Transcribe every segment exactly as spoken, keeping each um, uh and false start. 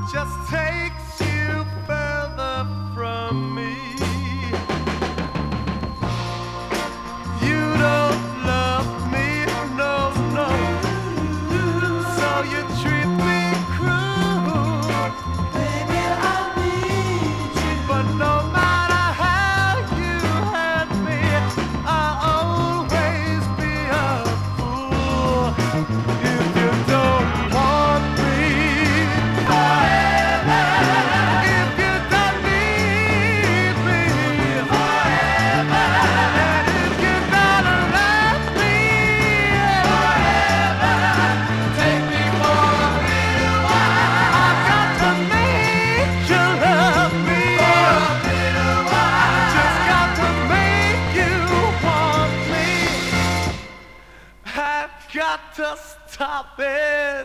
just takes you further from me. You don't love me, no, no. So you treat me cruel. Baby, I need you. But no matter how you hurt me, I'll always be a fool. If you don't want me forever, if you don't need me forever, and if you gotta love me forever, take me for a little while. I've got to make you love me for a little while. Just got to make you want me. I've got to stop it.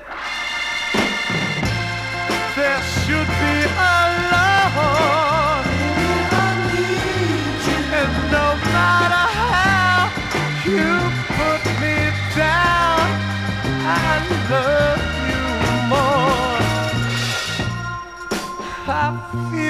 There should be a law. And no matter how you put me down, I love you more. I feel